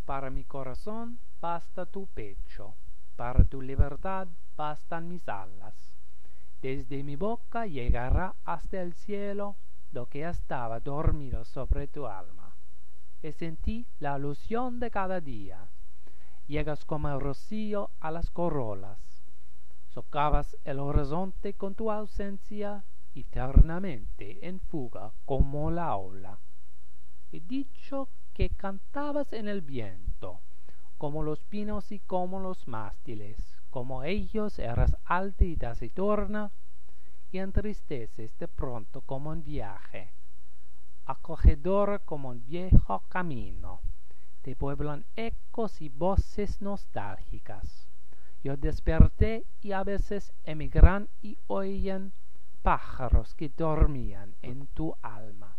Para mi corazón basta tu pecho, para tu libertad bastan mis alas. Desde mi boca llegará hasta el cielo lo que estaba dormido sobre tu alma. Es en ti la ilusión de cada día. Llegas como el rocío a las corolas. Socavas el horizonte con tu ausencia, eternamente en fuga como la ola. He dicho que cantabas en el viento, como los pinos y como los mástiles, como ellos eras alta y taciturna, y entristeces de pronto como un viaje, acogedora como un viejo camino. Te pueblan ecos y voces nostálgicas. Yo desperté y a veces emigran y oyen pájaros que dormían en tu alma.